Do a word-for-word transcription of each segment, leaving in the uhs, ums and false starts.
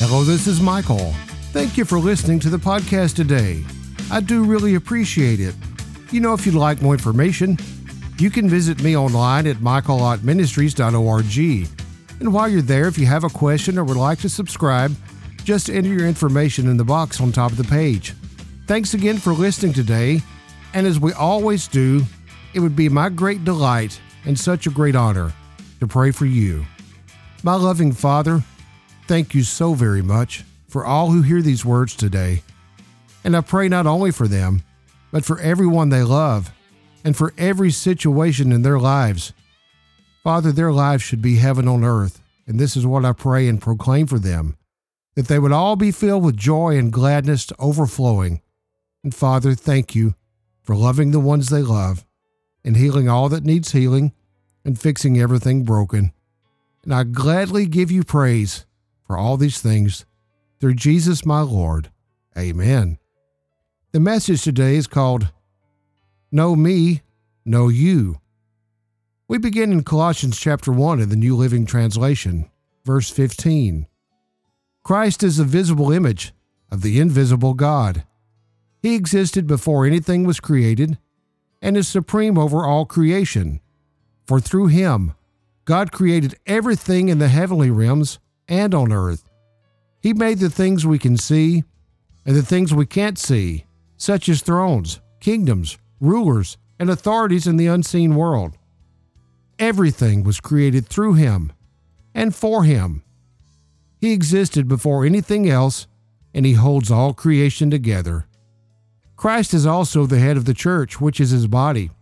Hello, this is Michael. Thank you for listening to the podcast today. I do really appreciate it. You know, if you'd like more information, you can visit me online at michael ott ministries dot org. And while you're there, if you have a question or would like to subscribe, just enter your information in the box on top of the page. Thanks again for listening today. And as we always do, it would be my great delight and such a great honor to pray for you. My loving Father, thank you so very much for all who hear these words today. And I pray not only for them, but for everyone they love and for every situation in their lives. Father, their lives should be heaven on earth, and this is what I pray and proclaim for them, that they would all be filled with joy and gladness to overflowing. And Father, thank you for loving the ones they love and healing all that needs healing and fixing everything broken. And I gladly give you praise for all these things through Jesus my Lord. Amen. The message today is called Know Me, Know You. We begin in Colossians chapter one in the New Living Translation, verse fifteen. Christ is the visible image of the invisible God. He existed before anything was created and is supreme over all creation. For through him, God created everything in the heavenly realms and on earth. He made the things we can see and the things we can't see, such as thrones, kingdoms, rulers, and authorities in the unseen world. Everything was created through him and for him. He existed before anything else, and he holds all creation together. Christ is also the head of the church, which is his body.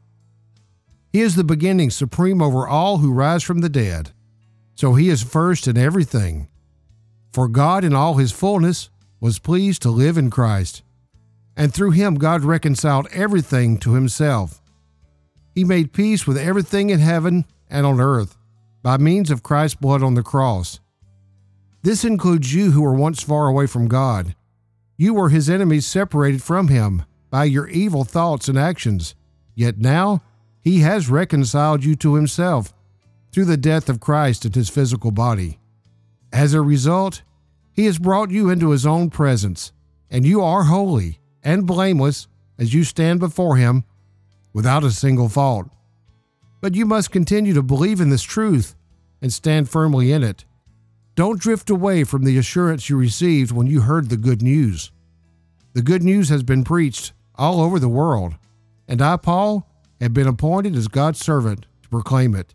He is the beginning, supreme over all who rise from the dead. So he is first in everything. For God in all his fullness was pleased to live in Christ, and through him God reconciled everything to himself. He made peace with everything in heaven and on earth by means of Christ's blood on the cross. This includes you who were once far away from God. You were his enemies, separated from him by your evil thoughts and actions. Yet now he has reconciled you to himself through the death of Christ in his physical body. As a result, he has brought you into his own presence, and you are holy and blameless as you stand before him without a single fault. But you must continue to believe in this truth and stand firmly in it. Don't drift away from the assurance you received when you heard the good news. The good news has been preached all over the world, and I, Paul, have been appointed as God's servant to proclaim it.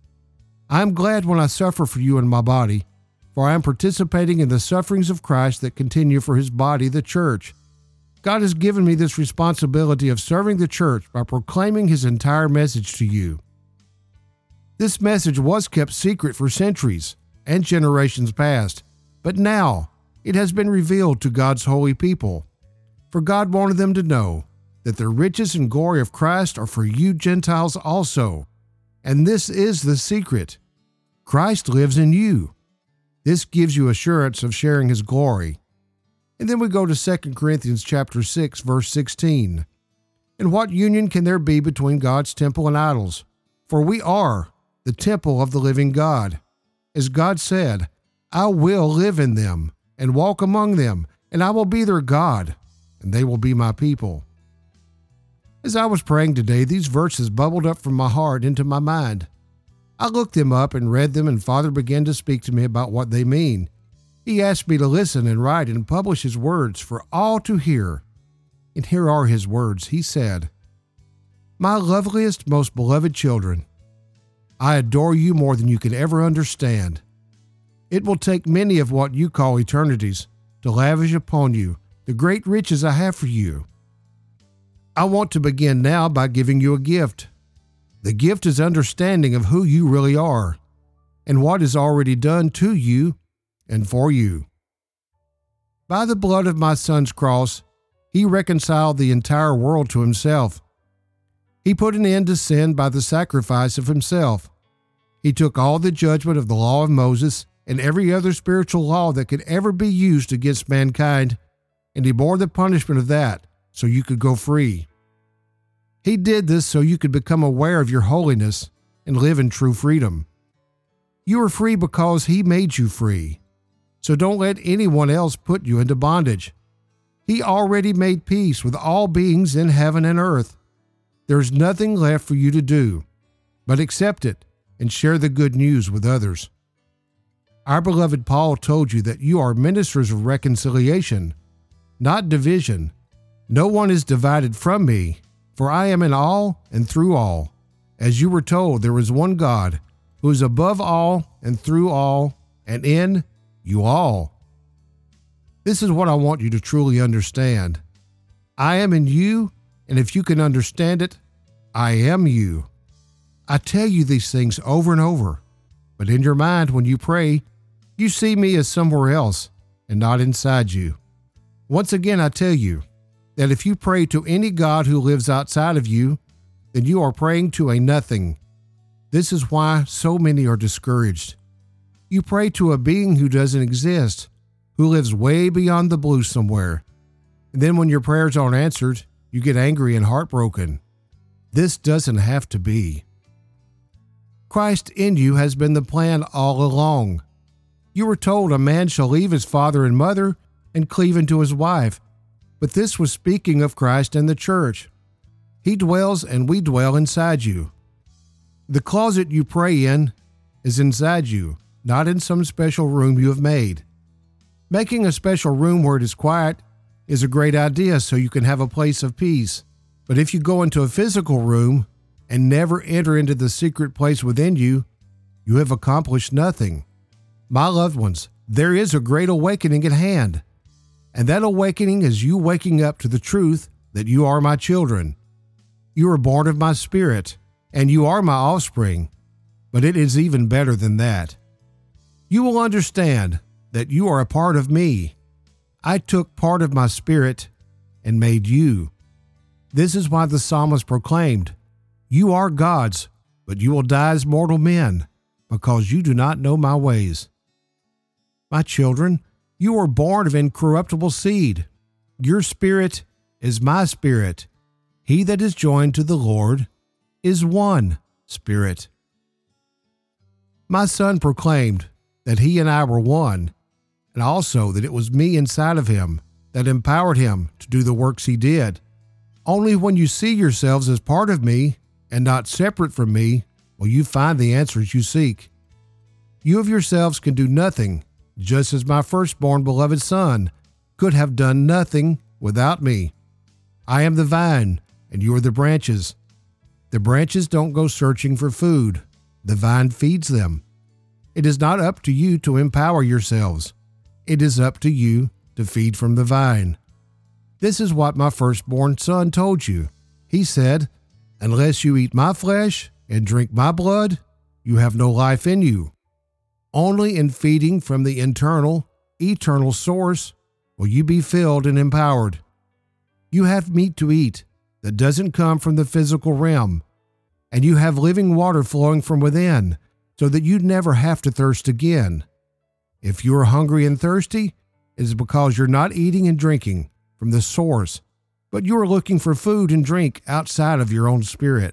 I am glad when I suffer for you in my body, for I am participating in the sufferings of Christ that continue for his body, the church. God has given me this responsibility of serving the church by proclaiming his entire message to you. This message was kept secret for centuries and generations past, but now it has been revealed to God's holy people. For God wanted them to know that the riches and glory of Christ are for you Gentiles also. And this is the secret. Christ lives in you. This gives you assurance of sharing his glory. And then we go to Second Corinthians chapter six, verse sixteen. And what union can there be between God's temple and idols? For we are the temple of the living God. As God said, I will live in them and walk among them, and I will be their God, and they will be my people. As I was praying today, these verses bubbled up from my heart into my mind. I looked them up and read them, and Father began to speak to me about what they mean. He asked me to listen and write and publish his words for all to hear. And here are his words. He said, My loveliest, most beloved children, I adore you more than you can ever understand. It will take many of what you call eternities to lavish upon you the great riches I have for you. I want to begin now by giving you a gift. The gift is understanding of who you really are and what is already done to you and for you. By the blood of my Son's cross, he reconciled the entire world to himself. He put an end to sin by the sacrifice of himself. He took all the judgment of the law of Moses and every other spiritual law that could ever be used against mankind, and he bore the punishment of that so you could go free. He did this so you could become aware of your holiness and live in true freedom. You are free because he made you free. So don't let anyone else put you into bondage. He already made peace with all beings in heaven and earth. There's nothing left for you to do but accept it and share the good news with others. Our beloved Paul told you that you are ministers of reconciliation, not division. No one is divided from me, for I am in all and through all. As you were told, there is one God, who is above all and through all and in you all. This is what I want you to truly understand. I am in you, and if you can understand it, I am you. I tell you these things over and over, but in your mind when you pray, you see me as somewhere else and not inside you. Once again, I tell you that if you pray to any God who lives outside of you, then you are praying to a nothing. This is why so many are discouraged. You pray to a being who doesn't exist, who lives way beyond the blue somewhere. And then when your prayers aren't answered, you get angry and heartbroken. This doesn't have to be. Christ in you has been the plan all along. You were told a man shall leave his father and mother and cleave unto his wife, but this was speaking of Christ and the church. He dwells and we dwell inside you. The closet you pray in is inside you, not in some special room you have made. Making a special room where it is quiet is a great idea so you can have a place of peace. But if you go into a physical room and never enter into the secret place within you, you have accomplished nothing. My loved ones, there is a great awakening at hand. And that awakening is you waking up to the truth that you are my children. You are born of my spirit, and you are my offspring. But it is even better than that. You will understand that you are a part of me. I took part of my spirit and made you. This is why the psalmist proclaimed, "You are God's, but you will die as mortal men, because you do not know my ways." My children, you are born of incorruptible seed. Your spirit is my spirit. He that is joined to the Lord is one spirit. My son proclaimed that he and I were one, and also that it was me inside of him that empowered him to do the works he did. Only when you see yourselves as part of me and not separate from me will you find the answers you seek. You of yourselves can do nothing, just as my firstborn beloved son could have done nothing without me. I am the vine, and you are the branches. The branches don't go searching for food. The vine feeds them. It is not up to you to empower yourselves. It is up to you to feed from the vine. This is what my firstborn son told you. He said, "Unless you eat my flesh and drink my blood, you have no life in you. Only in feeding from the internal, eternal source will you be filled and empowered. You have meat to eat that doesn't come from the physical realm, and you have living water flowing from within so that you never have to thirst again. If you are hungry and thirsty, it is because you're not eating and drinking from the source, but you are looking for food and drink outside of your own spirit.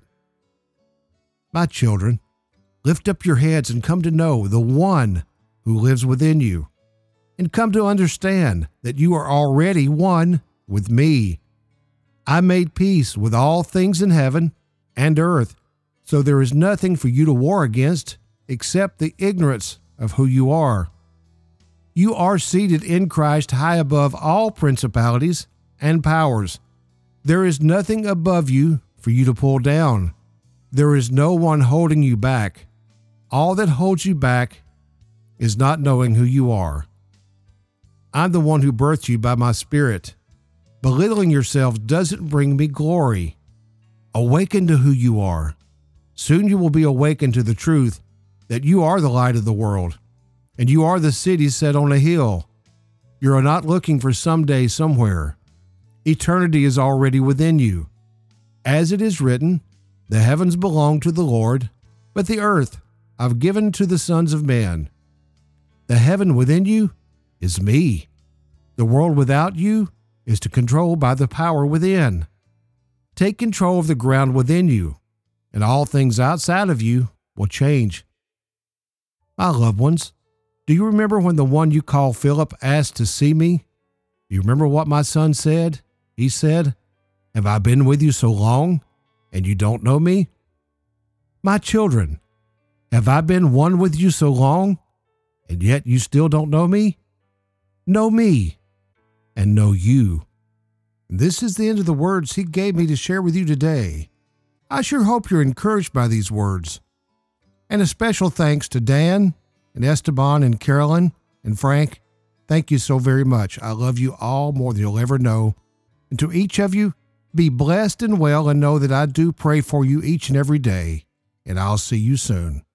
My children, lift up your heads and come to know the one who lives within you, and come to understand that you are already one with me. I made peace with all things in heaven and earth, so there is nothing for you to war against except the ignorance of who you are. You are seated in Christ high above all principalities and powers. There is nothing above you for you to pull down. There is no one holding you back. All that holds you back is not knowing who you are. I'm the one who birthed you by my spirit. Belittling yourself doesn't bring me glory. Awaken to who you are. Soon you will be awakened to the truth that you are the light of the world, and you are the city set on a hill. You are not looking for someday somewhere. Eternity is already within you. As it is written, the heavens belong to the Lord, but the earth I've given to the sons of man. The heaven within you is me. The world without you is to control by the power within. Take control of the ground within you, and all things outside of you will change. My loved ones, Do you remember when the one you call Philip asked to see me? Do you remember what my son said? He said, "Have I been with you so long, and you don't know me?" My children, have I been one with you so long, and yet you still don't know me? Know me, and know you. This is the end of the words he gave me to share with you today. I sure hope you're encouraged by these words. And a special thanks to Dan and Esteban and Carolyn and Frank. Thank you so very much. I love you all more than you'll ever know. And to each of you, be blessed and well, and know that I do pray for you each and every day. And I'll see you soon.